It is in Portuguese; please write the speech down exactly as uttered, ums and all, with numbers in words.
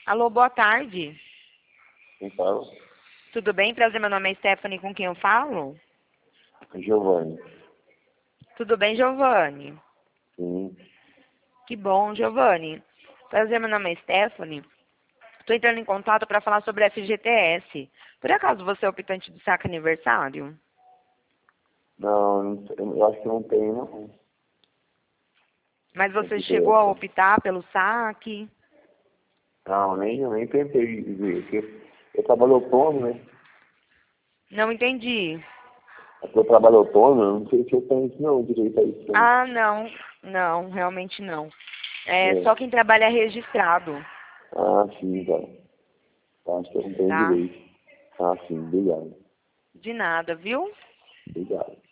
Alô, boa tarde. Quem fala? Tudo bem? Prazer, meu nome é Stephanie, com quem eu falo? Giovanni. Tudo bem, Giovanni? Sim. Que bom, Giovanni. Prazer, meu nome é Stephanie. Estou entrando em contato para falar sobre F G T S. Por acaso você é optante do saque aniversário? Não, não sei, eu acho que não tem, não. Mas você F G T S. chegou a optar pelo saque? Não, nem, eu nem tentei ver. Porque eu trabalho autônomo, né? Não entendi. Eu trabalho autônomo, eu não sei se eu tenho isso não, direito a isso. Não. Ah, não. Não, realmente não. É É. só quem trabalha registrado, Ah, sim, cara. Acho que eu não tenho tá? direito. Ah, sim, obrigado. De nada, viu? Obrigado.